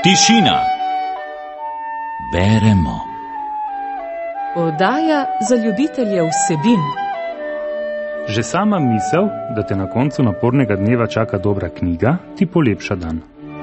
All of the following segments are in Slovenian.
Tišina. Beremo. Oddaja za ljubitelje vsebin. Že sama misel, da te na koncu napornega dneva čaka dobra knjiga, ti polepša dan.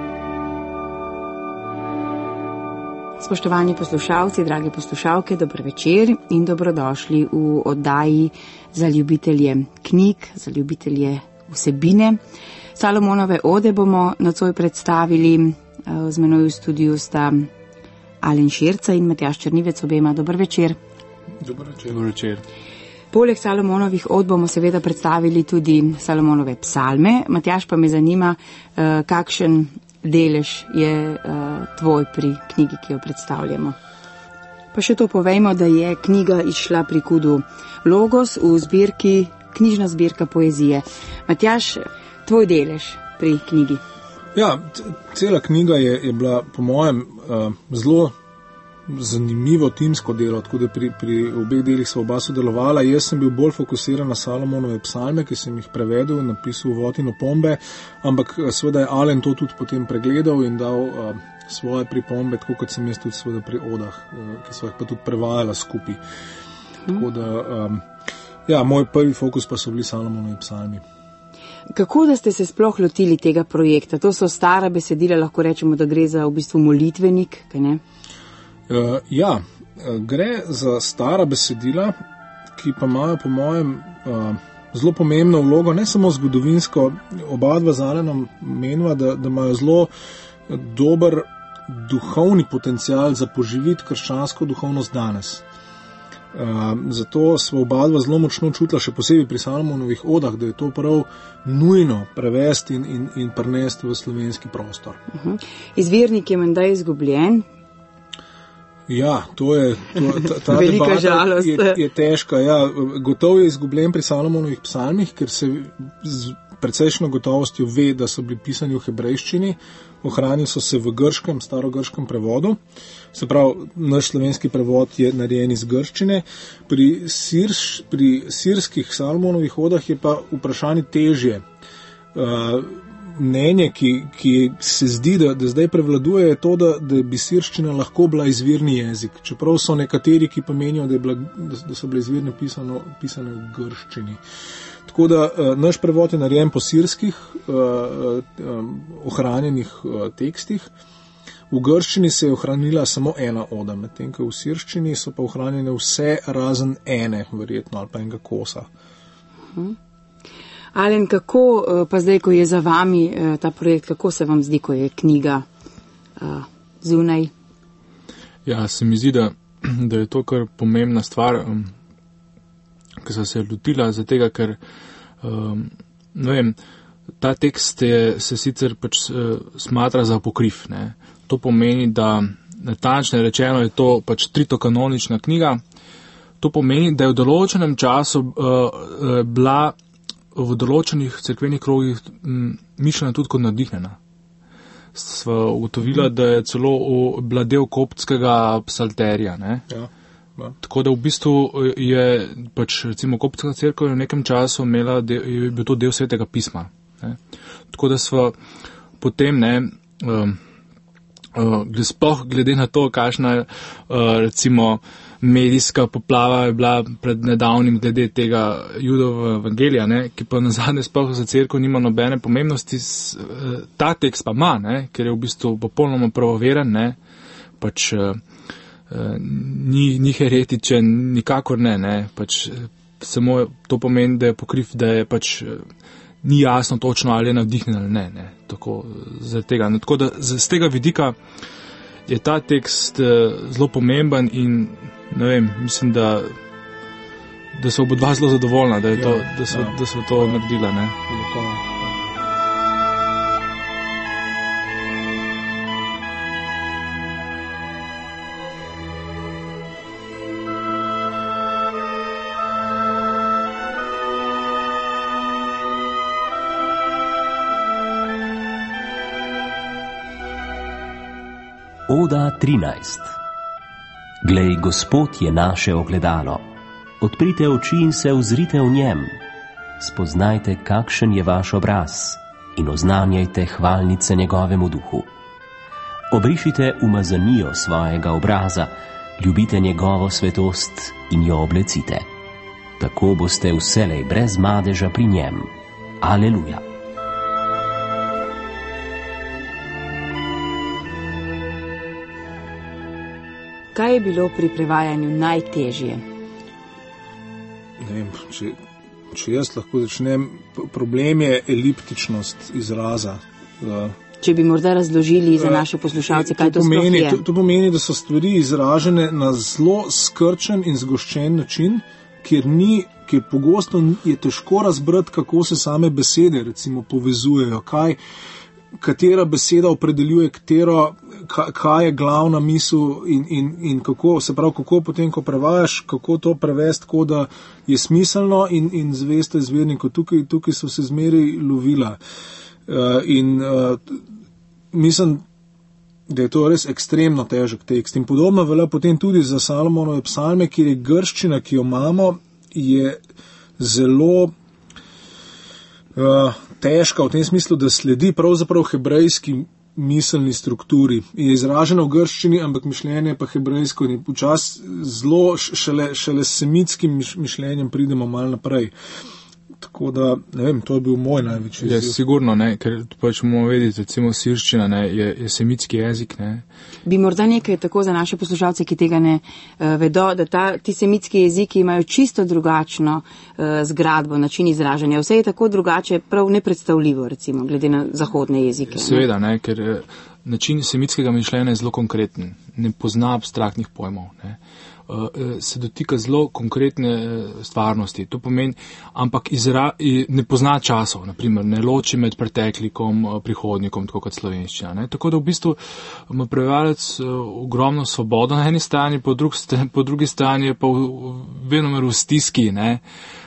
Spoštovani poslušalci, drage poslušalke, dober večer in dobrodošli v oddaji za ljubitelje knjig, za ljubitelje vsebine. Salomonove ode bomo nocoj predstavili. Z menoj v studiu sta Alen Širca in Matjaž Črnivec, obema dober večer. Dober večer. Dober večer. Poleg Salomonovih od bomo seveda predstavili tudi Salomonove psalme. Matjaž, pa me zanima, kakšen delež je tvoj pri knjigi, ki jo predstavljamo. Pa še to povejmo, da je knjiga izšla pri KUD-u Logos v zbirki Knjižna zbirka poezije. Matjaž, tvoj delež pri knjigi? Ja, cela knjiga je bila po mojem zelo zanimivo timsko delo, tako da pri obeh delih sva oba sodelovala. Jaz sem bil bolj fokusiran na Salomonove psalme, ki sem jih prevedel, napisal uvod in opombe, ampak seveda je Alen to tudi potem pregledal in dal svoje pripombe, tako kot sem jaz tudi seveda pri odah, ki sva jih pa tudi prevajala skupaj. Tako da, moj prvi fokus pa so bili Salomonovi psalmi. Kako da ste se sploh lotili tega projekta? To so stara besedila, lahko rečemo, da gre za v bistvu molitvenik, kaj ne? Gre za stara besedila, ki pa imajo po mojem zelo pomembno vlogo, ne samo zgodovinsko, oba dva z Alenom meniva, da imajo zelo dober duhovni potencial za poživiti krščansko duhovnost danes. Zato smo oba dva zelo močno čutila, še posebej pri Salomonovih odah, da je to prav nujno prevesti in prenesti v slovenski prostor. Izvirnik je menda izgubljen. Ja, to je ta velika žalost. Je težka. Ja, gotovo je izgubljen pri Salomonovih psalmih, ker se z precejšnjo gotovostjo ve, da so bili pisani v hebrejščini, ohranili so se v grškem, starogrškem prevodu. Se pravi, naš slovenski prevod je narejen iz grščine. Pri sirskih Salomonovih odah je pa vprašanje težje. Mnenje, ki se zdi, da zdaj prevladuje, je to, da bi sirščina lahko bila izvirni jezik. Čeprav so nekateri, ki pa menijo, da so bile izvirne pisane v grščini. Tako da naš prevod je narejen po sirskih ohranjenih tekstih. V grščini se je ohranila samo ena oda, medtem ko v sirščini so pa ohranjene vse razen ene, verjetno, ali pa enega kosa. Alen, kako pa zdaj, ko je za vami ta projekt, kako se vam zdi, ko je knjiga zunaj? Ja, se mi zdi, da je to kar pomembna stvar, ki so se lotila za tega, ker ta tekst se sicer pač smatra za apokrif, ne. To pomeni, da natančno rečeno je to pač tritokanonična knjiga. To pomeni, da je v določenem času bila v določenih cerkvenih krogih mišljena tudi kot navdihnjena. Sva ugotovila, da je celo bila del koptskega psalterja, ne. Ja. Tako da v bistvu je pač recimo koptska cerkev v nekem času je bil to del svetega pisma. Ne. Tako da sva potem, sploh glede na to, kakšna recimo medijska poplava je bila pred nedavnim glede tega Judova evangelija, ne, ki pa nazadnje sploh za cerkev nima nobene pomembnosti, ta tekst pa ima, ne, ker je v bistvu popolnoma pravoveren, ne, pač ni heretičen, nikakor ne, pač samo to pomeni, da je apokrif, da je pač ni jasno točno, ali je navdihnjen ali ne, tako zaradi tega. Tako da z tega vidika je ta tekst zelo pomemben in ne vem, mislim, da so obodva zelo zadovoljna, da so to naredila, ne. Oda 13. Glej, Gospod je naše ogledalo. Odprite oči in se ozrite v njem. Spoznajte, kakšen je vaš obraz in oznanjajte hvalnice njegovemu duhu. Obrišite umazanijo svojega obraza, ljubite njegovo svetost in jo oblecite. Tako boste vselej brez madeža pri njem. Aleluja. Kaj je bilo pri prevajanju najtežje? Ne vem, če jaz lahko začnem, problem je eliptičnost izraza. Če bi morda razložili za naše poslušalce, kaj to sploh je. To pomeni, da so stvari izražene na zelo skrčen in zgoščen način, kjer pogosto je težko razbrati, kako se same besede recimo povezujejo, katera beseda opredeljuje katero, kaj je glavna misel in kako, se pravi, kako potem, ko prevajaš, kako to prevesti, tako da je smiselno in zvesto izvirniku. Tukaj so se zmeri lovila. Mislim, da je to res ekstremno težek tekst. In podobno velja potem tudi za Salomonove psalme, kjer je grščina, ki jo imamo, je zelo težka v tem smislu, da sledi pravzaprav hebrejski miselni strukturi. Je izražena v grščini, ampak mišljenje pa hebrejsko in včasih zelo šele s semitskim mišljenjem pridemo malo naprej. Tako da, ne vem, to je bil moj največji izziv. Je sigurno, ne, ker pač moramo vedeti, recimo sirščina, ne, je semitski jezik, ne. Bi morda nekaj tako za naše poslušalce, ki tega ne vedo, da ti semitski jeziki imajo čisto drugačno zgradbo, način izražanja. Vse je tako drugače, prav nepredstavljivo, recimo, glede na zahodne jezike. Seveda, ne, ker način semitskega mišljenja je zelo konkreten, ne pozna abstraktnih pojmov, ne. Se dotika zelo konkretne stvarnosti. To pomeni, ampak ne pozna časov, naprimer, ne loči med preteklikom, prihodnikom, tako kot slovenščina. Ne? Tako da v bistvu ima prevajalec ogromno svobodo na eni strani, po drugi strani je pa venomer v stiski, ne?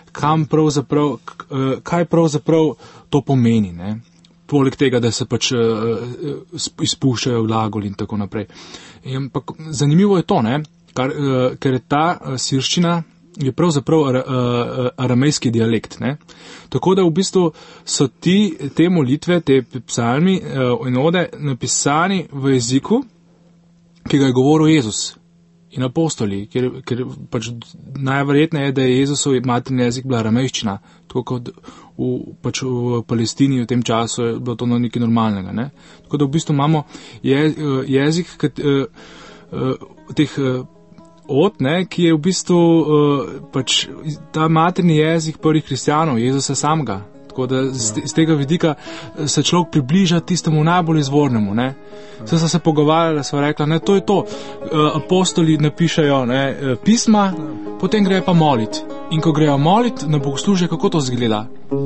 Kaj pravzaprav to pomeni, ne? Poleg tega, da se pač izpuščajo glagoli in tako naprej. Ampak zanimivo je to, ne? Ker je ta sirščina je pravzaprav aramejski dialekt. Ne? Tako da v bistvu so te molitve, te psalmi in ode napisani v jeziku, ki ga je govoril Jezus in apostoli, ker pač najverjetneje je, da je Jezusov materni jezik bila aramejščina, tako kot v Palestini v tem času je bilo to nekaj normalnega. Ne? Tako da v bistvu imamo jezik teh od, ne, ki je v bistvu pač ta materni jezik prvih kristjanov, Jezusa samega. Tako da z tega vidika se človek približa tistemu najbolj izvornemu. Ne. Vse so se pogovarjali, so rekla, ne, to je to. Apostoli napišajo, ne, pisma, potem grejo pa molit. In ko grejo molit na bogoslužje, kako to zgleda?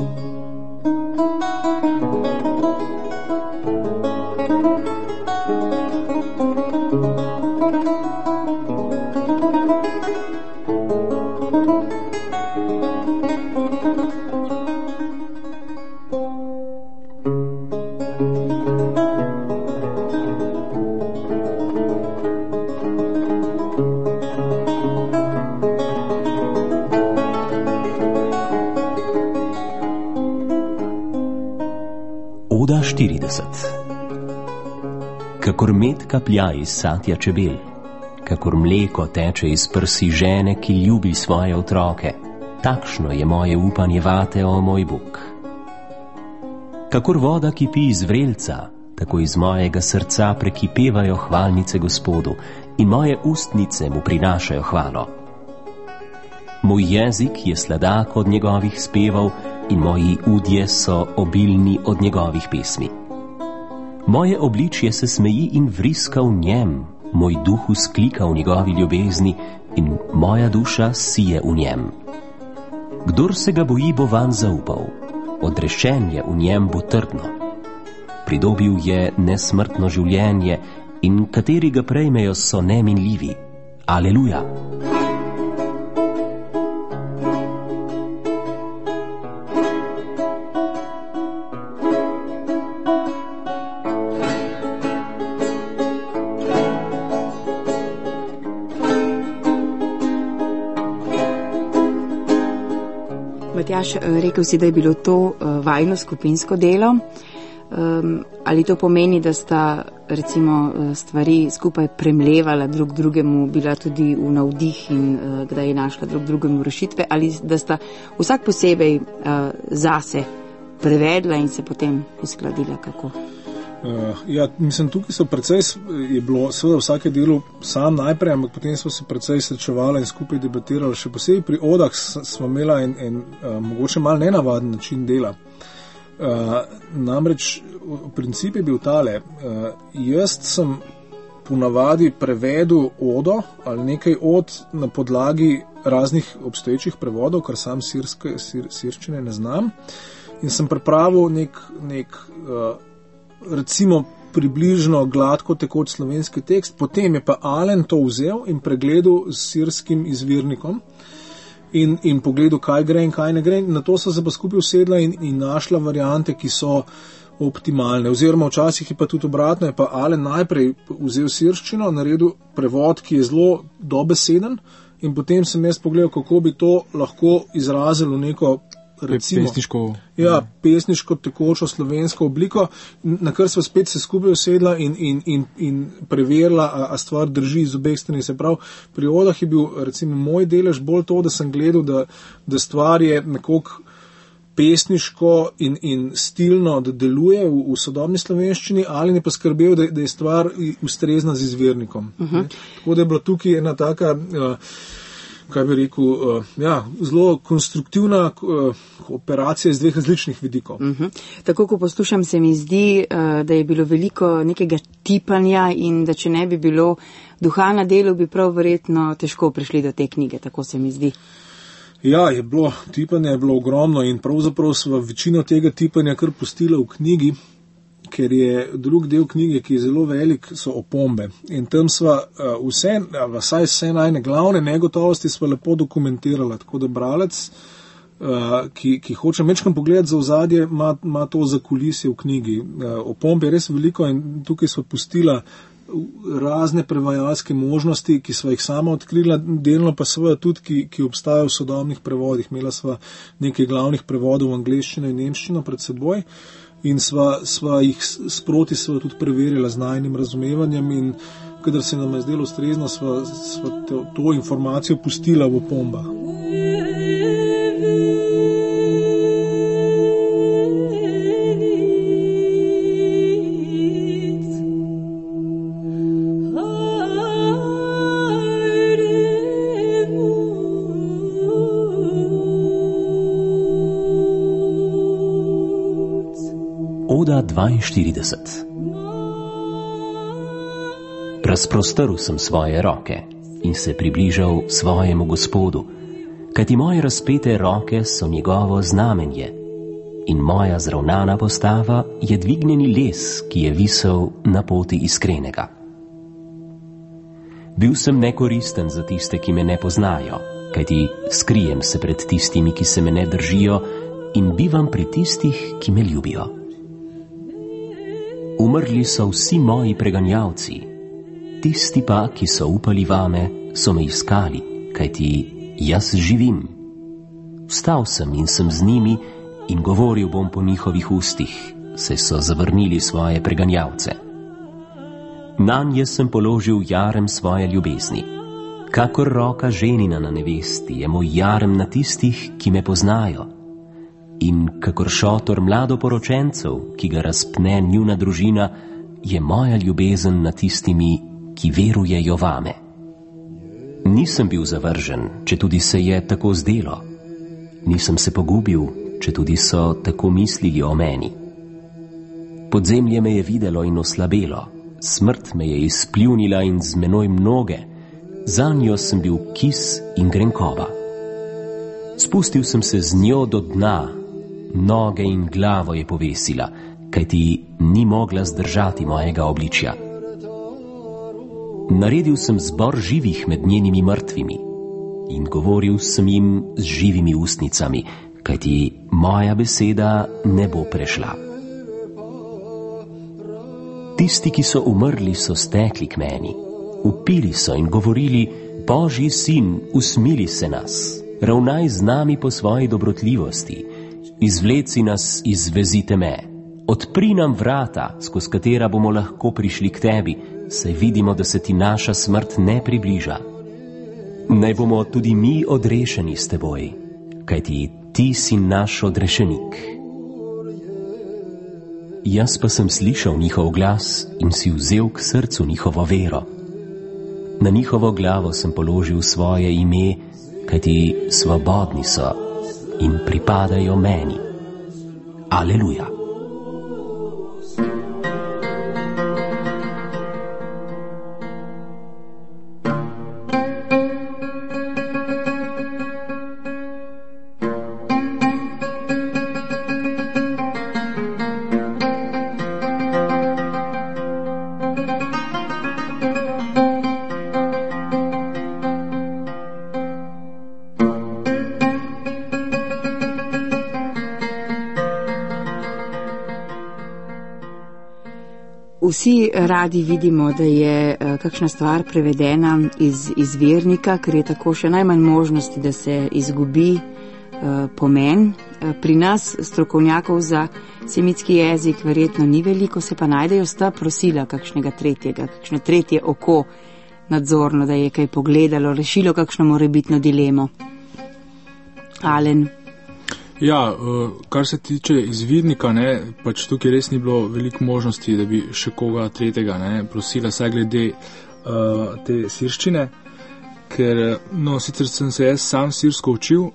Oda 40. Kakor med kaplja iz satja čebel, kakor mleko teče iz prsi žene, ki ljubi svoje otroke, takšno je moje upanje vate, o moj Bog. Kakor voda kipi iz vrelca, tako iz mojega srca prekipevajo hvalnice Gospodu in moje ustnice mu prinašajo hvalo. Moj jezik je sladak od njegovih spevov in moji udje so obilni od njegovih pesmi. Moje obličje se smeji in vriska v njem, moj duh vzklika v njegovi ljubezni in moja duša sije v njem. Kdor se ga boji, bo vanj zaupal, odrešenje v njem bo trdno. Pridobil je nesmrtno življenje in kateri ga prejmejo, so neminljivi. Aleluja! Matjaž, rekel si, da je bilo to vajno skupinsko delo. Ali to pomeni, da sta recimo stvari skupaj premlevala drug drugemu, bila tudi v navdih in kdaj je našla drug drugemu rešitve, ali da sta vsak posebej zase prevedla in se potem uskladila kako? Ja, mislim, tukaj so precej, je bilo seveda vsake delo sam najprej, ampak potem smo se precej srečevali in skupaj debatirali. Še posebej pri odah smo imela en mogoče malo nenavaden način dela. Namreč princip je bil tale. Jaz sem ponavadi prevedel odo ali nekaj od na podlagi raznih obstoječih prevodov, ker sam sirščine ne znam, in sem pripravil nek recimo približno gladko tekoč slovenski tekst, potem je pa Alen to vzel in pregledal s sirskim izvirnikom in pogledal, kaj gre in kaj ne gre. Na to so se pa skupaj usedla in našla variante, ki so optimalne. Oziroma včasih je pa tudi obratno, je pa Alen najprej vzel sirščino, naredil prevod, ki je zelo dobeseden, in potem sem jaz pogledal, kako bi to lahko izrazilo neko recimo, pesniško tekočo slovensko obliko, na kar smo spet se skupaj usedla in preverila, a stvar drži iz obeh strani. Se pravi, pri odah je bil recimo moj delež bolj to, da sem gledal, da stvar je nekoliko pesniško in stilno, da deluje v sodobni slovenščini, ali ne pa skrbel, da je stvar ustrezna z izvirnikom. Tako da je bila tukaj ena taka kaj bi rekel, zelo konstruktivna operacija iz dveh različnih vidikov. Tako, ko poslušam, se mi zdi, da je bilo veliko nekega tipanja in da če ne bi bilo duha na delu, bi prav verjetno težko prišli do te knjige, tako se mi zdi. Ja, tipanja je bilo ogromno in pravzaprav sva večino tega tipanja kar pustila v knjigi, ker je drug del knjige, ki je zelo velik, so opombe. In tam sva vse najne glavne negotovosti sva lepo dokumentirala, tako da bralec, ki hoče mečkam pogledati za ozadje, ima to zakulisje v knjigi. Opombe je res veliko in tukaj sva pustila razne prevajalske možnosti, ki sva jih sama odkrila, delno pa seveda tudi, ki obstajajo v sodobnih prevodih. Imela sva nekaj glavnih prevodov v angleščino in nemščino pred seboj in sva jih sproti tudi preverila z najnim razumevanjem, in kadar se nam je zdelo ustrezno, sva to informacijo pustila v opombah. Oda 42. Razprostrl sem svoje roke in se približal svojemu Gospodu, kajti moje razpete roke so njegovo znamenje in moja zravnana postava je dvignjeni les, ki je visel na poti iskrenega. Bil sem nekoristen za tiste, ki me ne poznajo, kajti skrijem se pred tistimi, ki se me ne držijo, in bivam pri tistih, ki me ljubijo. Umrli so vsi moji preganjavci, tisti pa, ki so upali vame, so me iskali, kajti jaz živim. Vstal sem in sem z njimi in govoril bom po njihovih ustih, saj so zavrnili svoje preganjavce. Nanje sem položil jarem svoje ljubezni. Kakor roka ženina na nevesti je moj jarem na tistih, ki me poznajo. In kakor šotor mladoporočencev, ki ga razpne njuna družina, je moja ljubezen na tistimi, ki verujejo vame. Nisem bil zavržen, če tudi se je tako zdelo. Nisem se pogubil, če tudi so tako mislili o meni. Podzemlje me je videlo in oslabelo, smrt me je izpljunila in z menoj mnoge, zanjo sem bil kis in grenkoba. Spustil sem se z njo do dna, noge in glavo je povesila, kajti ni mogla zdržati mojega obličja. Naredil sem zbor živih med njenimi mrtvimi in govoril sem jim z živimi ustnicami, kajti moja beseda ne bo prešla. Tisti, ki so umrli, so stekli k meni, vpili so in govorili: Božji sin, usmili se nas, ravnaj z nami po svoji dobrotljivosti, izvleci nas iz vezi teme, Odpri nam vrata, skozi katera bomo lahko prišli k tebi, saj vidimo, da se ti naša smrt ne približa. Naj bomo tudi mi odrešeni s teboj, kajti ti si naš odrešenik. Jaz pa sem slišal njihov glas in si vzel k srcu njihovo vero. Na njihovo glavo sem položil svoje ime, kajti svobodni so in pripadajo meni. Aleluja. Vsi radi vidimo, da je kakšna stvar prevedena iz izvirnika, ker je tako še najmanj možnosti, da se izgubi pomen. Pri nas strokovnjakov za semitski jezik verjetno ni veliko, se pa najdejo sta prosila kakšnega tretjega, kakšno tretje oko nadzorno, da je kaj pogledalo, rešilo kakšno morebitno dilemo. Alen. Ja, kar se tiče izvirnika, pač tukaj res ni bilo veliko možnosti, da bi še koga tretjega prosila, saj glede te sirščine, ker, sicer sem se jaz sam sirsko učil,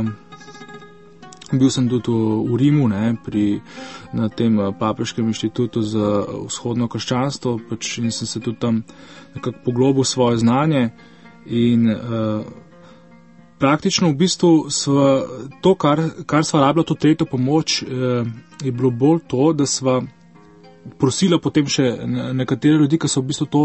bil sem tudi v Rimu, na tem Papeškem inštitutu za vzhodno krščanstvo, pač in sem se tudi tam nekako poglobil svoje znanje in praktično v bistvu to, kar sva rabila, to tretjo pomoč, je bilo bolj to, da sva prosila potem še nekatere ljudi, ki so v bistvu to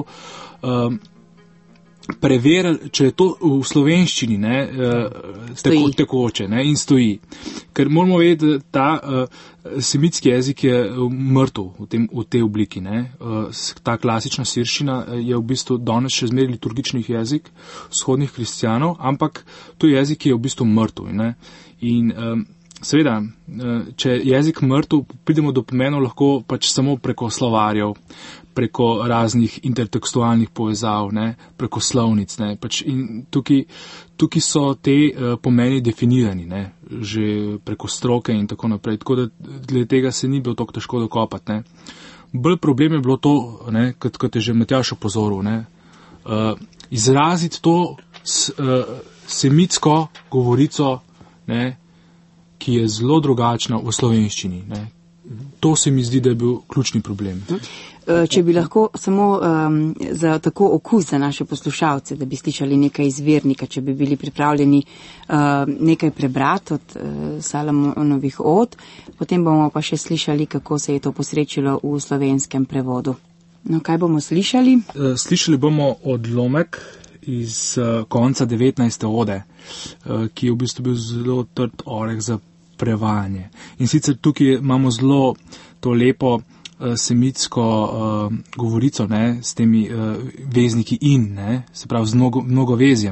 preverili, če je to v slovenščini tekoče in stoji. Ker moramo vedeti, da ta semitski jezik je mrtev v tej obliki. Ta klasična sirščina je v bistvu danes še zmeraj liturgični jezik vzhodnih kristjanov, ampak to je jezik, ki je v bistvu mrtev. In seveda, če je jezik mrtev, pridemo do pomenov lahko pač samo preko slovarjev, preko raznih intertekstualnih povezav, preko slovnic. Pač in tukaj so te pomeni definirani, že preko stroke in tako naprej. Tako da glede tega se ni bilo tako težko dokopati. Bolj problem je bilo to, kot je že Matjaž opozoril, izraziti to semitsko govorico, ki je zelo drugačna v slovenščini. To se mi zdi, da je bil ključni problem. Če bi lahko samo za tako okus za naše poslušalce, da bi slišali nekaj izvirnika, če bi bili pripravljeni nekaj prebrati od Salomonovih od, potem bomo pa še slišali, kako se je to posrečilo v slovenskem prevodu. No, kaj bomo slišali? Slišali bomo odlomek iz konca 19. ode, ki je v bistvu bil zelo trd oreh za prevajanje. In sicer tukaj imamo zelo to lepo semitsko govorico, s temi vezniki in, se pravi z mnogovezjem.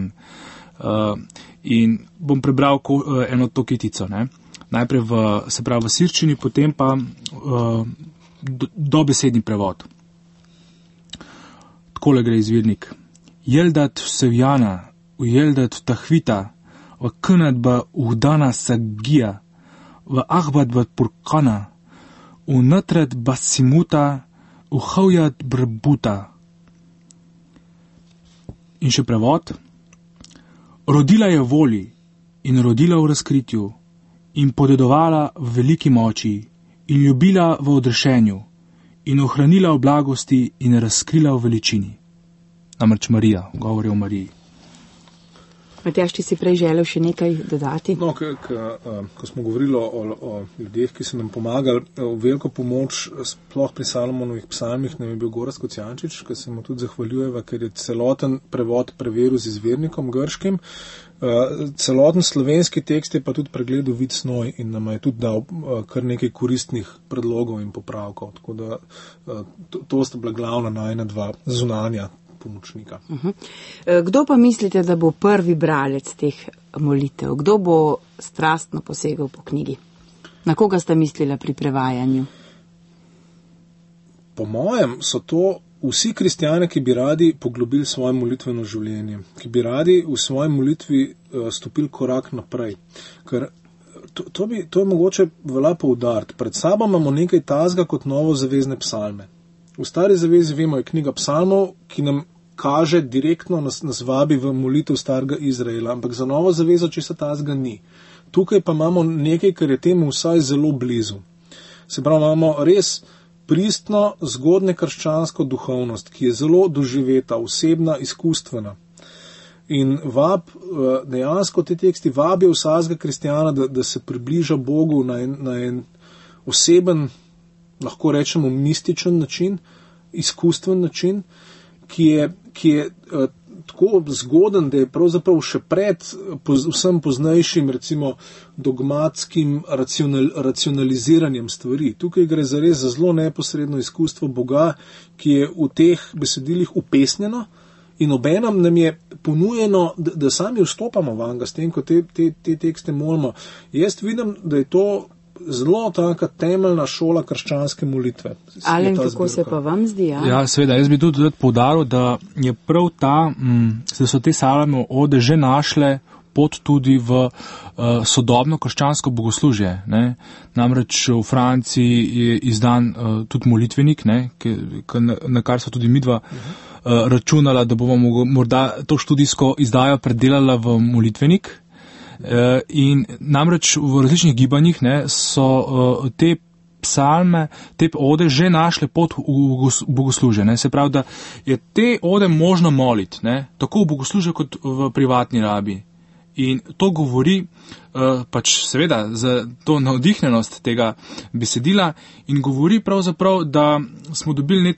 In bom prebral eno to kitico. Najprej v sirščini, potem pa dobesedni prevod. Takole gre izvirnik. Jeldat vsevjana, ujeldat tahvita, v kânat ba uhdana sagija, v ahbat ba purkana, unatrat basimuta, uhavjat brbuta. In še prevod. Rodila je v voli in rodila v razkritju in podedovala v veliki moči in ljubila v odrešenju in ohranila v blagosti in razkrila v veličini. Namreč Marija, govori o Mariji. Matjaž, ti si prej želel še nekaj dodati? No, ko smo govorili o ljudeh, ki so nam pomagali, veliko pomoč, sploh pri Salomonovih psalmih, nam je bil Gorazd Kocijančič, ki se mu tudi zahvaljujeva, ker je celoten prevod preveril z izvirnikom grškim. Celoten slovenski tekst je pa tudi pregledal Vid Snoj in nam je tudi dal kar nekaj koristnih predlogov in popravkov. Tako da to sta bila glavna najina dva zunanja pomočnika. Kdo pa mislite, da bo prvi bralec teh molitev? Kdo bo strastno posegal po knjigi? Na koga sta mislila pri prevajanju? po mojem so to vsi kristjani, ki bi radi poglobili svoje molitveno življenje, ki bi radi v svoji molitvi stopili korak naprej. Ker to je mogoče velja poudariti. Pred sabo imamo nekaj tazga kot novozavezne psalme. V stari zavezi vemo, je knjiga psalmov, ki nam kaže direktno, nas vabi v molitev starega Izraela, ampak za novo zavezo če se tazga ni. Tukaj pa imamo nekaj, kar je temu vsaj zelo blizu. Se pravi, imamo res pristno, zgodne krščansko duhovnost, ki je zelo doživeta, osebna, izkustvena. In dejansko te teksti vabijo vsakega kristjana, da se približa Bogu na en oseben, lahko rečemo mističen način, izkustven način, ki je tako zgoden, da je pravzaprav še pred vsem poznejšim, recimo dogmatskim racionaliziranjem stvari. Tukaj gre zares za zelo neposredno izkustvo Boga, ki je v teh besedilih upesnjeno in obenem nam je ponujeno, da sami vstopamo vanga s tem, ko te tekste molimo. Jaz vidim, da je to zelo taka temeljna šola krščanske molitve. Alen, kako se pa vam zdi? Ja, seveda, jaz bi tudi poudaril, da je prav da so te salme ode že našle pot tudi v sodobno krščansko bogoslužje. Ne? Namreč v Franciji je izdan tudi molitvenik, na kar so tudi midva računala, da bomo morda to študijsko izdajo predelala v molitvenik. In namreč v različnih gibanjih so te psalme, te ode že našle pot v bogoslužje. Se pravi, da je te ode možno moliti, tako v bogoslužju kot v privatni rabi. In to govori pač seveda za to navdihnjenost tega besedila in govori pravzaprav, da smo dobili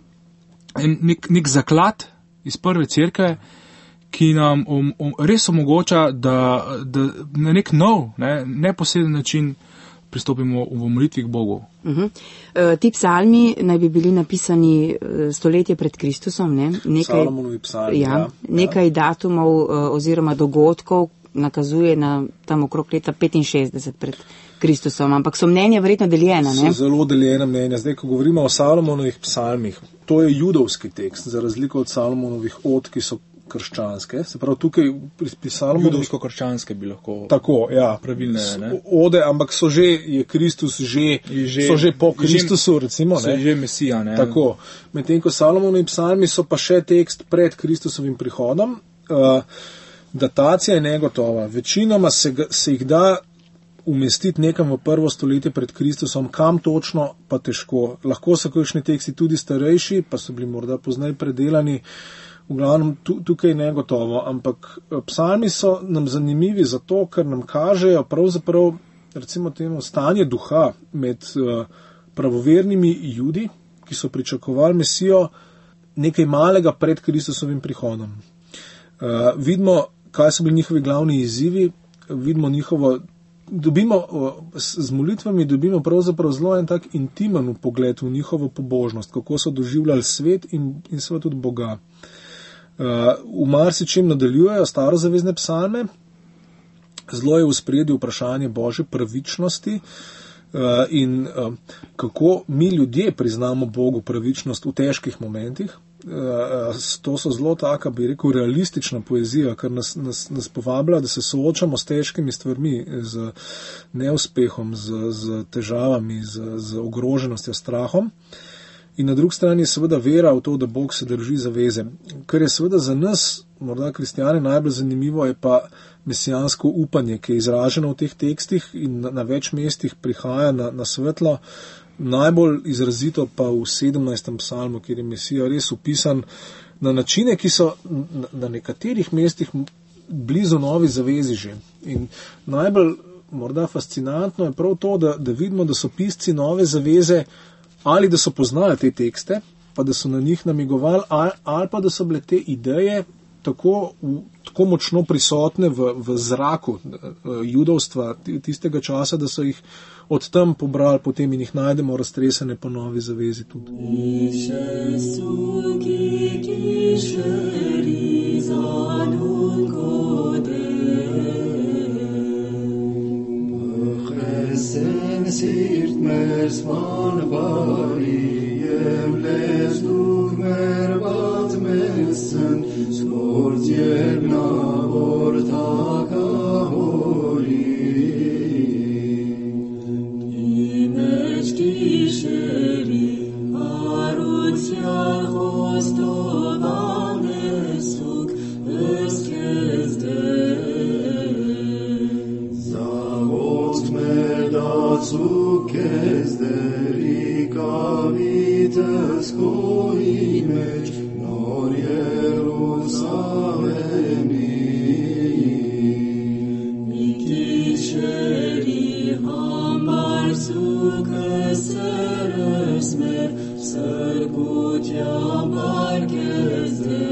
nek zaklad iz prve cerkve, ki nam res omogoča, da na nek nov, neposreden način pristopimo v molitvi k Bogu. Ti psalmi naj bi bili napisani stoletje pred Kristusom, ne? Salomonovi psalmi, nekaj datumov oziroma dogodkov nakazuje na tam okrog leta 65 pred Kristusom, ampak so mnenja verjetno deljena, ne? So zelo deljena mnenja. Zdaj, ko govorimo o Salomonovih psalmih, to je judovski tekst, za razliko od Salomonovih od, ki so krščanske. Se pravi, tukaj pri Salomonovih... Judovsko-krščanske bi lahko... Tako, ja. Pravilne, ne? Ode, ampak so že po Kristusu, recimo, ne? So že Mesija, ne? Tako. Medtem ko Salomonovi psalmi so pa še tekst pred Kristusovim prihodom. Datacija je negotova. Večinoma se jih da umestiti nekam v prvo stoletje pred Kristusom, kam točno pa težko. Lahko so kakšni teksti tudi starejši, pa so bili morda pozneje predelani. V glavnem, tukaj je negotovo, ampak psalmi so nam zanimivi zato, ker nam kažejo pravzaprav, recimo temu, stanje duha med pravovernimi Judi, ki so pričakovali Mesijo nekaj malega pred Kristusovim prihodom. Vidimo, kaj so bili njihovi glavni izzivi, vidimo z molitvami dobimo pravzaprav zelo en tak intimen pogled v njihovo pobožnost, kako so doživljali svet in seveda tudi Boga. V marsičem nadaljujejo starozavezne psalme, zelo je v spredju vprašanje Božje pravičnosti in kako mi ljudje priznamo Bogu pravičnost v težkih momentih. To so zelo taka, bi rekel, realistična poezija, ker nas povablja, da se soočamo s težkimi stvarmi, z neuspehom, z težavami, z ogroženostjo, strahom. In na drugi strani je seveda vera v to, da Bog se drži zaveze. Kar je seveda za nas, morda kristjane, najbolj zanimivo, je pa mesijansko upanje, ki je izraženo v teh tekstih in na več mestih prihaja na svetlo. Najbolj izrazito pa v 17. psalmu, kjer je Mesija res opisan na načine, ki so na nekaterih mestih blizu novi zavezi že. In najbolj morda fascinantno je prav to, da vidimo, da so pisci nove zaveze ali da so poznali te tekste, pa da so na njih namigovali, ali pa da so bile te ideje tako močno prisotne v zraku judovstva tistega časa, da so jih od tam pobrali, potem in jih najdemo raztresene po novi zavezi tudi. Sirt mer svan variem vitezko i meč, nor Jerusalemi. Mikti šeri hambar suke seresmer, sărgutja barkezde.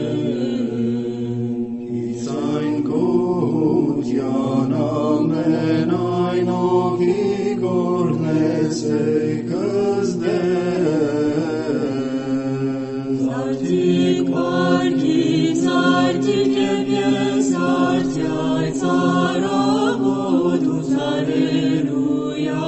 Izain gutja namenain ogi gornesei közde. Zartik barki, zartik evye, zartjaj cara vodus, aleluja.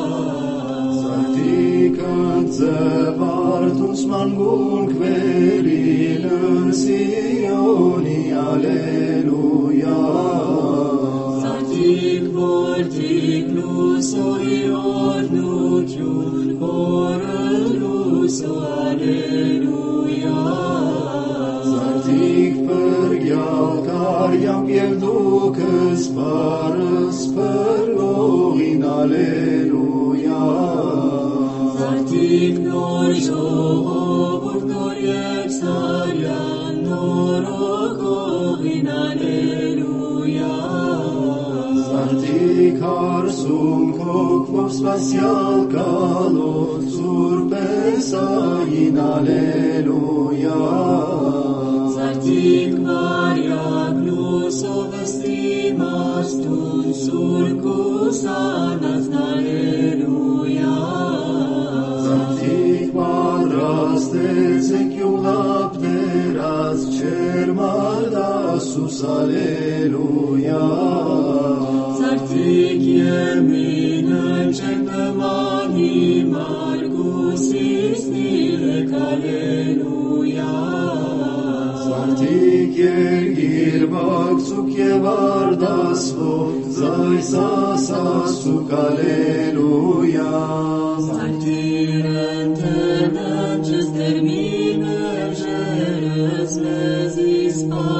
Zartik antzevartus mangun kverin în Sioni, aleluja. Zartik vortik lusoi ornuciun, oră luso, aleluja. Zartik părgheal car i-am pierdut că spară spărgoin, aleluja. Zartik noi jovur doriek sarian norogoin, aleluja. Zartik arsum kok vor spasial kalot surpesain, aleluja. Zartik varia gluso vestimas tun surkusanas, aleluja. Zartik madrastez echiulapteras cer maldasus, aleluja. Zartik jeminem cecem animar gusis nilec, aleluja. Zartik jergir vaksuk jevardasvo, zai sasasuk, aleluja. Zartik entenem ces terminem jeres mesis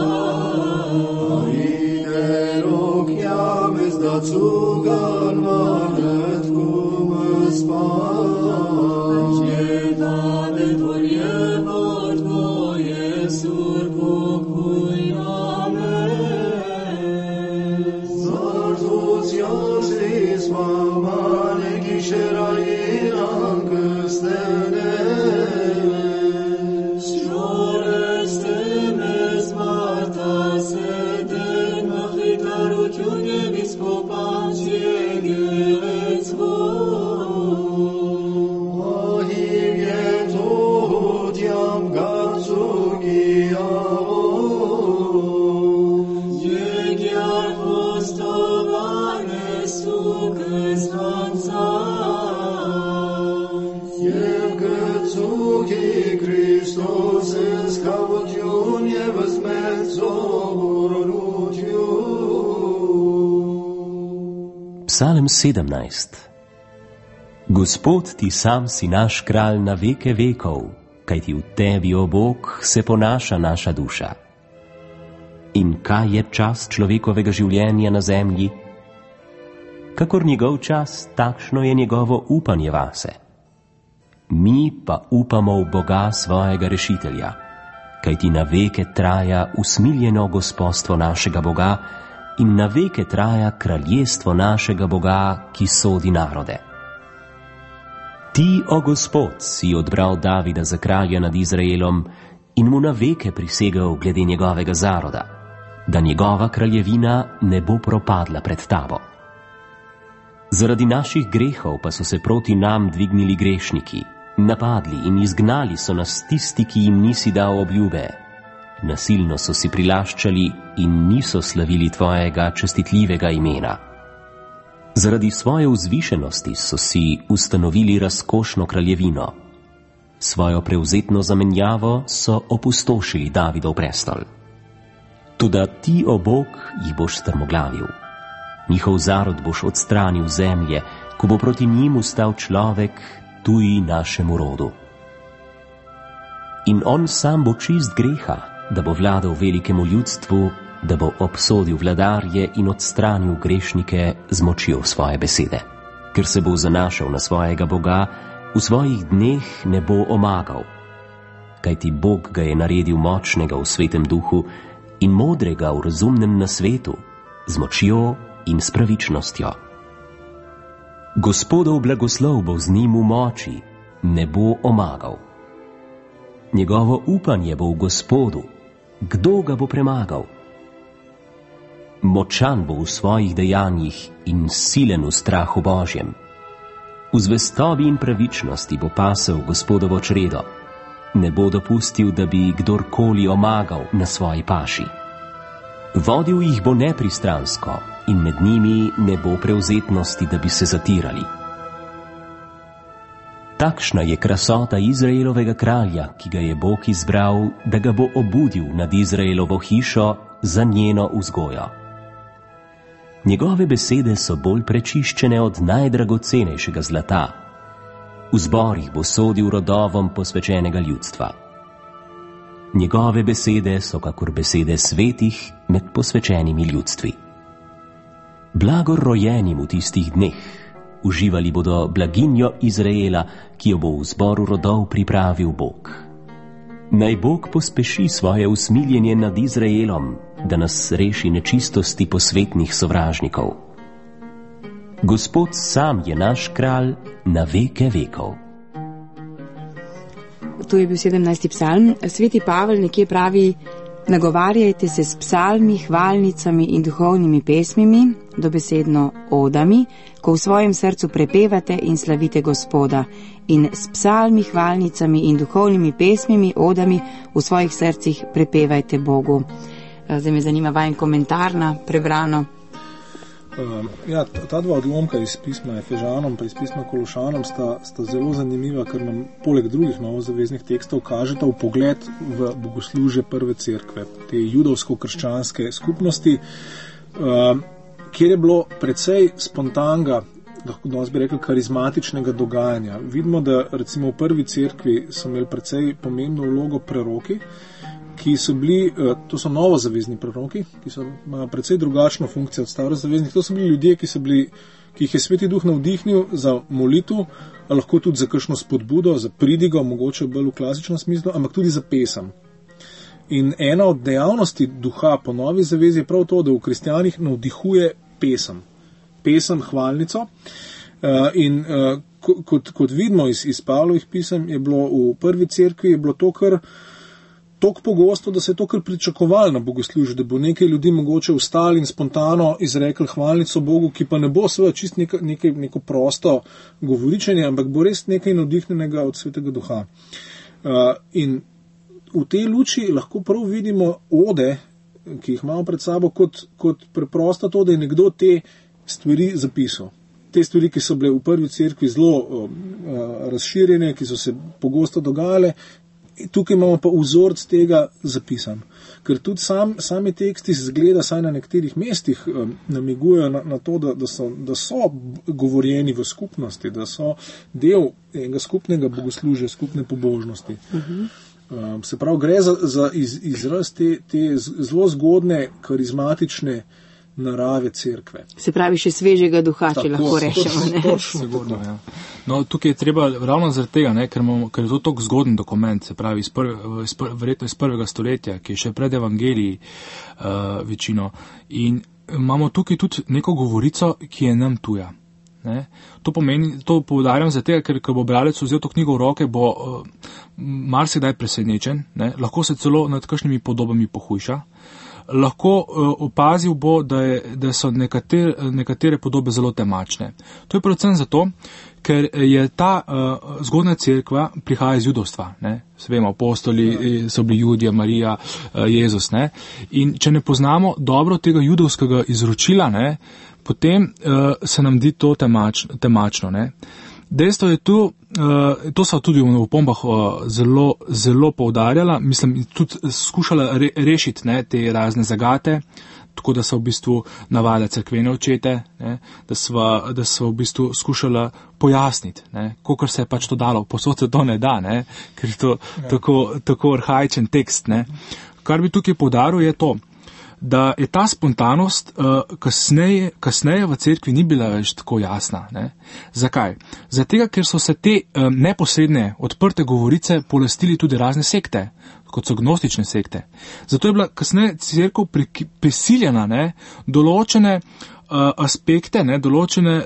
Zugan manet cum span. Cedame dorie vort voie sur cocui ames. Zartus iostis mamane gisherai ancăstene. Strores temes marta seden machitaruciune Psalm 17. Gospod, ti sam si naš kralj na veke vekov, kajti v tebi, o Bog, se ponaša naša duša. In kaj je čas človekovega življenja na zemlji? Kakor njegov čas, takšno je njegovo upanje vase. Mi pa upamo v Boga svojega rešitelja, kajti na veke traja usmiljeno gospodstvo našega Boga in na veke traja kraljestvo našega Boga, ki sodi narode. Ti, o Gospod, si odbral Davida za kralja nad Izraelom in mu na veke prisegel glede njegovega zaroda, da njegova kraljevina ne bo propadla pred tabo. Zaradi naših grehov pa so se proti nam dvignili grešniki, napadli in izgnali so nas tisti, ki jim nisi dal obljube. Nasilno so si prilaščali in niso slavili tvojega častitljivega imena. Zaradi svoje vzvišenosti so si ustanovili razkošno kraljevino. Svojo prevzetno zamenjavo so opustošili Davidov prestol. Toda ti, o Bog, jih boš strmoglavil. Njihov zarod boš odstranil zemlje, ko bo proti njim vstal človek, tuji našemu rodu. In on sam bo čist greha, da bo vladal velikemu ljudstvu, da bo obsodil vladarje in odstranil grešnike z močjo svoje besede. Ker se bo zanašal na svojega Boga V svojih dneh ne bo omagal, kajti Bog ga je naredil močnega v svetem duhu in modrega v razumnem nasvetu, z močjo in s pravičnostjo. Gospodov blagoslov bo z njim v moči, ne bo omagal. Njegovo upanje bo v Gospodu, kdo ga bo premagal? Močan bo v svojih dejanjih in silen v strahu Božjem. V zvestobi in pravičnosti bo pasel Gospodovo čredo. Ne bo dopustil, da bi kdorkoli omagal na svoji paši. Vodil jih bo nepristransko in med njimi ne bo prevzetnosti, da bi se zatirali. Takšna je krasota Izraelovega kralja, ki ga je Bog izbral, da ga bo obudil nad Izraelovo hišo za njeno vzgojo. Njegove besede so bolj prečiščene od najdragocenejšega zlata. V zborih bo sodil rodovom posvečenega ljudstva. Njegove besede so kakor besede svetih med posvečenimi ljudstvi. Blagor rojenim v tistih dneh, uživali bodo blaginjo Izraela, ki jo bo v zboru rodov pripravil Bog. Naj Bog pospeši svoje usmiljenje nad Izraelom, da nas reši nečistosti posvetnih sovražnikov. Gospod sam je naš kralj na veke vekov. To je bil 17. psalm. Sveti Pavel nekje pravi: nagovarjajte se s psalmi, hvalnicami in duhovnimi pesmimi, dobesedno odami, ko v svojem srcu prepevate in slavite Gospoda, in s psalmi, hvalnicami in duhovnimi pesmimi, odami v svojih srcih prepevajte Bogu. Zdaj me zanima vajen komentar na prebrano. Ta dva odlomka iz pisma Efežanom pa iz pisma Kološanom sta zelo zanimiva, ker nam poleg drugih novozaveznih tekstov kažeta v pogled v bogoslužje prve cerkve, te judovsko-krščanske skupnosti, kjer je bilo precej spontanega, danes bi rekel karizmatičnega dogajanja. Vidimo, da recimo v prvi cerkvi so imeli precej pomembno vlogo preroki, ki so bili, to so novozavezni proroki, ki so imeli precej drugačno funkcijo od starozaveznih. To so bili ljudje, ki jih je Sveti Duh navdihnil za molitev, lahko tudi za kakšno spodbudo, za pridigo, mogoče bolj v klasičnem smislu, ampak tudi za pesem. In ena od dejavnosti Duha po novi zavezi je prav to, da v kristjanih navdihuje pesem, hvalnico. In kot vidimo iz Pavlovih pisem, je bilo v prvi cerkvi je bilo to kar toliko pogosto, da se je to kar pričakovalo na bogoslužju, da bo nekaj ljudi mogoče vstali in spontano izrekli hvalnico Bogu, ki pa ne bo seveda čist neko prosto govoričenje, ampak bo res nekaj navdihnjenega od Svetega Duha. In v tej luči lahko prav vidimo ode, ki jih imamo pred sabo, kot preprosto to, da je nekdo te stvari zapisal. Te stvari, ki so bile v prvi cerkvi zelo razširjene, ki so se pogosto dogajale, tukaj imamo pa vzorc tega zapisan. Ker tudi sami teksti zgleda, saj na nekaterih mestih namigujejo na to, da so govorjeni v skupnosti, da so del enega skupnega bogoslužja, skupne pobožnosti. Se pravi, gre za izraz te zelo zgodne, karizmatične narave cerkve. Se pravi, še svežega duha, če lahko rečemo. Sigurno, ja. No, tukaj je treba ravno zaradi tega, ker je to tako zgoden dokument, se pravi, verjetno iz prvega stoletja, ki je še pred evangeliji večino. In imamo tukaj tudi neko govorico, ki je nam tuja. Ne? To poudarjam zato, ker ko bo bralec vzel to knjigo v roke, bo marsikdaj presenečen, ne? Lahko se celo nad kakšnimi podobami pohujša. Lahko opazil bo, da so nekatere podobe zelo temačne. To je predvsem zato, ker je ta zgodna cerkva prihaja iz judovstva. Se vemo, apostoli so bili Judje, Marija, Jezus. Ne? In če ne poznamo dobro tega judovskega izročila, potem se nam di to temačno. Ne? Dejstvo je tu, to so tudi v opombah zelo poudarjala, mislim, tudi skušala rešiti te razne zagate, tako da so v bistvu navajale cerkvene očete, da so v bistvu skušala pojasniti, kolikor se je pač to dalo, posod se to ne da, ker je to tako arhaičen tekst. Kar bi tukaj poudaril je to, da je ta spontanost kasneje v cerkvi ni bila več tako jasna. Ne? Zakaj? Zato, ker so se te neposredne, odprte govorice polastili tudi razne sekte, kot so gnostične sekte. Zato je bila kasneje cerkev prisiljena določene aspekte, določene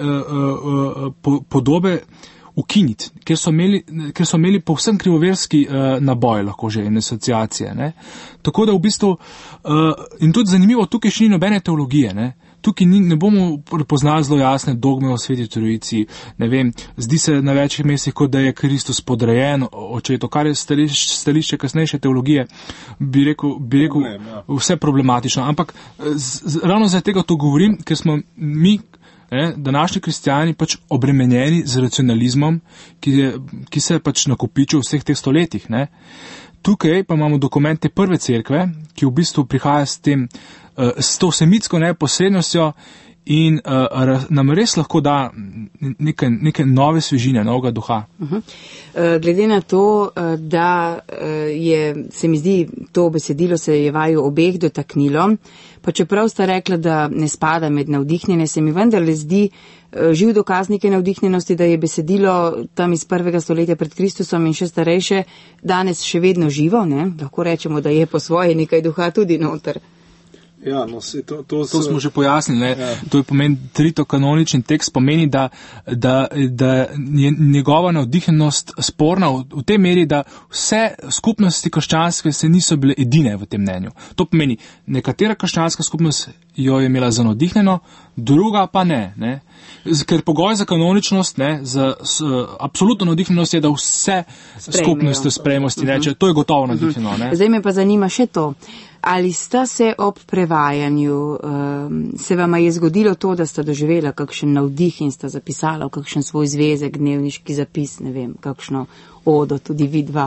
podobe ukiniti, ker so imeli povsem krivoverski naboj, lahko že, in asociacije. Ne. Tako da v bistvu, in tudi zanimivo, tukaj še ni nobene teologije, ne. Tukaj ne bomo prepoznali zelo jasne dogme o Sveti Trojici, ne vem, zdi se na večjih mestih, kot da je Kristus podrejen očetu, kar je stališče kasnejše teologije, bi rekel vse problematično. Ampak ravno zaradi tega to govorim, ker smo mi, današnji kristijani, pač obremenjeni z racionalizmom, ki se je pač nakopičil v vseh teh stoletjih. Ne. Tukaj pa imamo dokumente prve cerkve, ki v bistvu prihaja s to semitsko neposrednostjo in nam res lahko da neke nove svežine, novega duha. Glede na to, da se mi zdi, to besedilo se je vaju obeh dotaknilo, pa čeprav sta rekla, da ne spada med navdihnjene, se mi vendarle zdi živ dokaz neke navdihnjenosti, da je besedilo tam iz 1. stoletja pred Kristusom in še starejše danes še vedno živo, ne? Lahko rečemo, da je po svoje nekaj duha tudi noter. Ja, no, to smo že pojasnili. Ja. To je pomen tritokanoničen tekst, pomeni, da je njegova navdihnjenost sporna v tej meri, da vse skupnosti krščanske se niso bile edine v tem mnenju. To pomeni, nekatera krščanska skupnost jo je imela za navdihnjeno, druga pa ne. Ker pogoj za kanoničnost, za absolutno navdihnjenost je, da vse skupnosti sprejmosti reče, to je gotovo navdihnjeno. Zdaj me pa zanima še to. Ali sta se ob prevajanju, se vama je zgodilo to, da sta doživela kakšen navdih in sta zapisala v kakšen svoj zvezek, dnevniški zapis, ne vem, kakšno odo, tudi vi dva?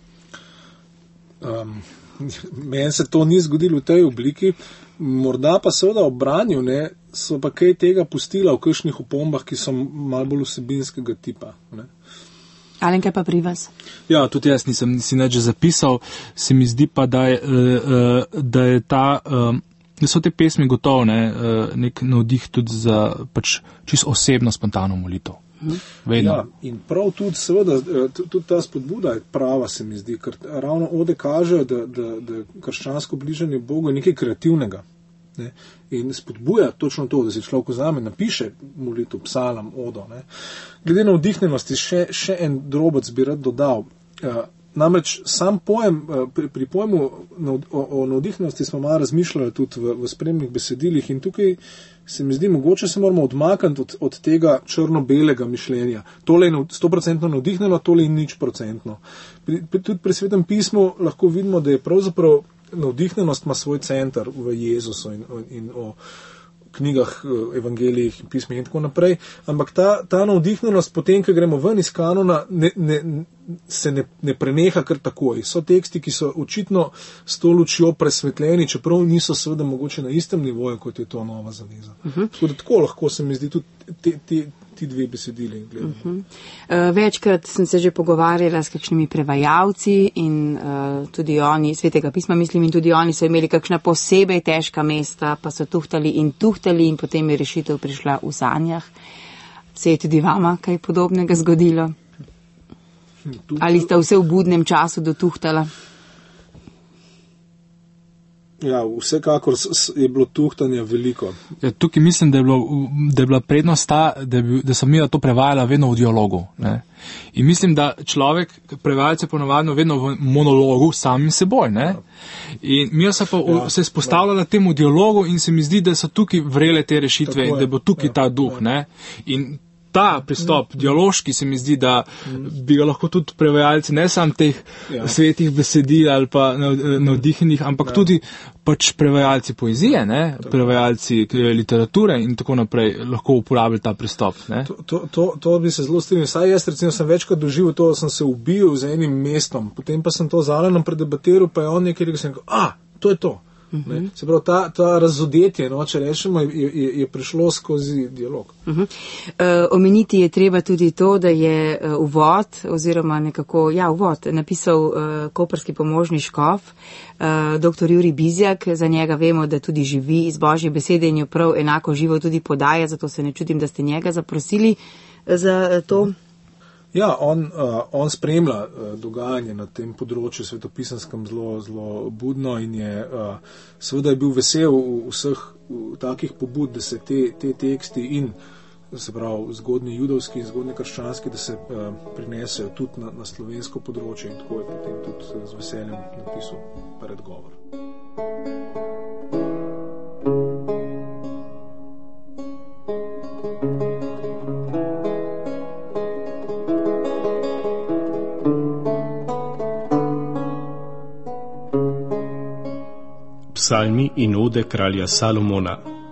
Meni se to ni zgodilo v tej obliki, morda pa seveda ob branju, so pa kaj tega pustila v kakšnih opombah, ki so malo bolj vsebinskega tipa. Ne. Alenka, pa pri vas? Ja, tudi jaz nisem si nič zapisal, se mi zdi pa, da je da so te pesmi gotovo nek navdih tudi za pač čisto osebno spontano molitev. Ja, in prav tudi seveda, tudi ta spodbuda je prava, se mi zdi, ker ravno ode kažejo, da krščansko bližanje Bogu je nekaj kreativnega. Ne, in spodbuja točno to, da si človek vzame, napiše molitev, psalam, odo. Ne. Glede na vdihnjenosti še en drobec bi rad dodal. Namreč sam pojem, pri pojmu o navdihnjenosti smo malo razmišljali tudi v spremnih besedilih in tukaj se mi zdi, mogoče se moramo odmakniti od tega črno-belega mišljenja. Tole je 100% navdihnjeno, tole je 0%. Tudi pri Svetem pismu lahko vidimo, da je pravzaprav navdihnjenost ima svoj center v Jezusu in o knjigah, evangelijih, pismih in tako naprej, ampak ta navdihnjenost potem, ko gremo ven iz kanona, se ne preneha kar takoj. So teksti, ki so očitno s to lučjo presvetljeni, čeprav niso seveda mogoče na istem nivoju, kot je to Nova zaveza. Tako da tako lahko se mi zdi tudi ti dve besedili. Večkrat sem se že pogovarjala s kakšnimi prevajalci in tudi oni, Svetega pisma mislim, in tudi oni so imeli kakšna posebej težka mesta, pa so tuhtali in potem je rešitev prišla v sanjah. Se je tudi vama kaj podobnega zgodilo? Ali sta vse v budnem času dotuhtala? Ja, vsekakor je bilo tuhtanja veliko. Ja, tukaj mislim, da je bila prednost ta, da sem mi to prevajala vedno v dialogu. Ne? In mislim, da človek, prevajalce ponavadno vedno v monologu samim seboj. Ne? In mi se pa se spostavljala temu dialogu in se mi zdi, da so tukaj vrele te rešitve in da bo tukaj ta duh. Ne? In ta pristop, dialoški, se mi zdi, da bi ga lahko tudi prevajalci, ne samo teh svetih besedil ali pa navdihnjenih, ampak tudi pač prevajalci poezije, prevajalci literature in tako naprej lahko uporabili ta pristop. Ne? To bi se zelo strinjal. Saj jaz recimo sem večkrat doživel to, da sem se ubil z enim mestom, potem pa sem to z Alenom predebatiral, pa je on nekaj rekel, to je to. Se pravi, ta razodetje, če rečemo, je prišlo skozi dialog. Omeniti je treba tudi to, da je uvod oziroma nekako, uvod napisal koprski pomožni škof, dr. Jurij Bizjak. Za njega vemo, da tudi živi iz Božje besede in jo prav enako živo tudi podaja, zato se ne čudim, da ste njega zaprosili za to. Ja, on spremlja dogajanje na tem področju svetopisanskem zelo budno in seveda je bil vesel vseh takih pobud, da se te teksti in se pravi zgodnji judovski in zgodnji krščanski, da se prinesejo tudi na slovensko področje in tako je potem tudi z veseljem napisal predgovor. Psalmi in ode kralja Salomona.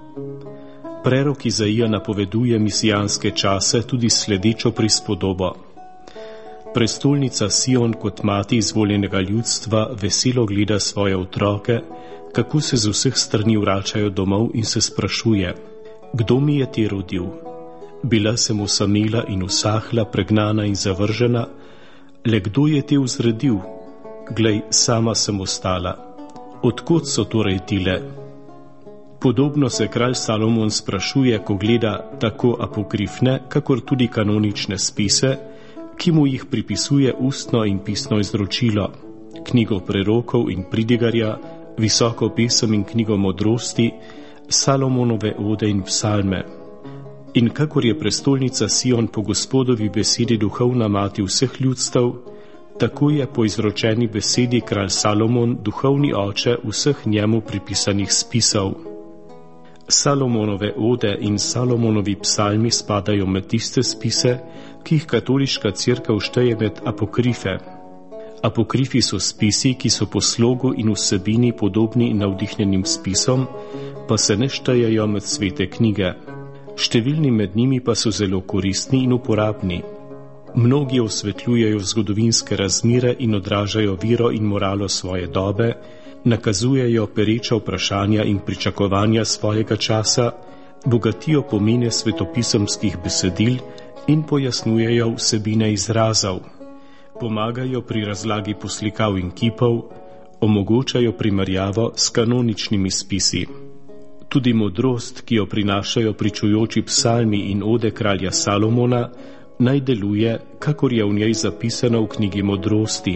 Prerok Izaija napoveduje misijanske čase tudi sledečo prispodobo. Prestolnica Sion kot mati izvoljenega ljudstva veselo gleda svoje otroke, kako se z vseh strani vračajo domov in se sprašuje: kdo mi je te rodil? Bila sem osamela in usahla, pregnana in zavržena, le kdo je te vzredil? Glej, sama sem ostala. Odkot so torej tile? Podobno se kralj Salomon sprašuje, ko gleda tako apokrifne, kakor tudi kanonične spise, ki mu jih pripisuje ustno in pisno izročilo, knjigo prerokov in pridigarja, visoko pesem in knjigo modrosti, Salomonove ode in psalme. In kakor je prestolnica Sion po Gospodovi besedi duhovna mati vseh ljudstev, tako je po izročeni besedi kralj Salomon duhovni oče vseh njemu pripisanih spisov. Salomonove ode in Salomonovi psalmi spadajo med tiste spise, ki jih katoliška cerkev šteje med apokrife. Apokrifi so spisi, ki so po slogu in vsebini podobni navdihnjenim spisom, pa se ne štejejo med svete knjige. Številni med njimi pa so zelo koristni in uporabni. Mnogi osvetljujejo zgodovinske razmere in odražajo vero in moralo svoje dobe, nakazujejo pereča vprašanja in pričakovanja svojega časa, bogatijo pomene svetopisemskih besedil in pojasnjujejo vsebine izrazov, pomagajo pri razlagi poslikav in kipov, omogočajo primerjavo s kanoničnimi spisi. Tudi modrost, ki jo prinašajo pričujoči psalmi in ode kralja Salomona, naj deluje, kakor je v njej zapisano v knjigi modrosti.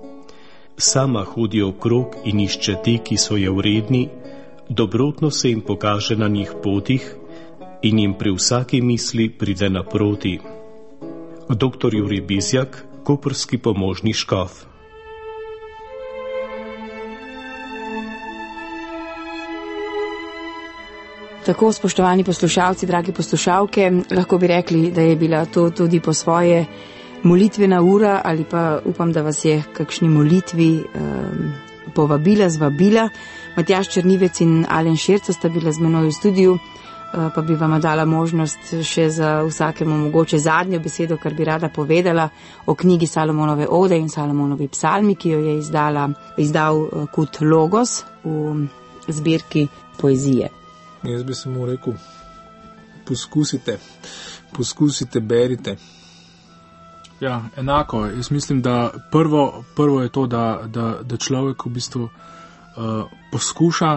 Sama hodi okrog in išče te, ki so je vredni, dobrotno se jim pokaže na njih potih in jim pri vsaki misli pride naproti. Dr. Jurij Bizjak, koprski pomožni škof. Tako, spoštovani poslušalci, dragi poslušalke, lahko bi rekli, da je bila to tudi po svoje molitvena ura ali pa upam, da vas je kakšni molitvi povabila, zvabila. Matjaž Črnivec in Alen Šerco sta bila z menoj v studiu, pa bi vam dala možnost še za vsakemu mogoče zadnjo besedo, kar bi rada povedala o knjigi Salomonove ode in Salomonovi psalmi, ki jo je izdal Kut Logos v zbirki poezije. Jaz bi se mu rekel, poskusite, berite. Ja, enako. Jaz mislim, da prvo je to, da človek v bistvu poskuša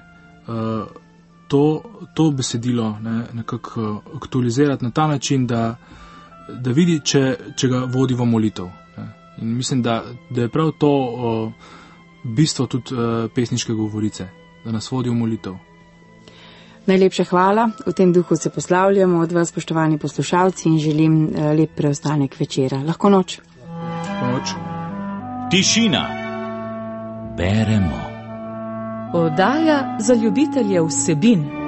to besedilo nekako aktualizirati na ta način, da vidi, če ga vodi v molitev. In mislim, da je prav to bistvo tudi pesniške govorice, da nas vodi v molitev. Najlepša hvala, v tem duhu se poslavljamo od vas, spoštovani poslušalci, in želim lep preostanek večera. Lahko noč. Lahko noč. Tišina. Beremo. Oddaja za ljubitelje vsebin.